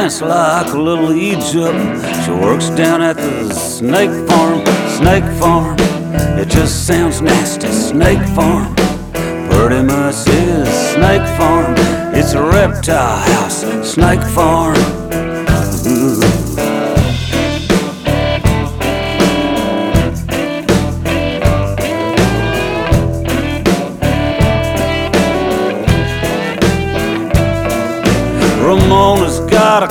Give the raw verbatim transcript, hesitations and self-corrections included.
dance like a little Egypt. She works down at the snake farm, snake farm. It just sounds nasty, snake farm. Pretty much is snake farm. It's a reptile house, snake farm. Ooh. Ramona's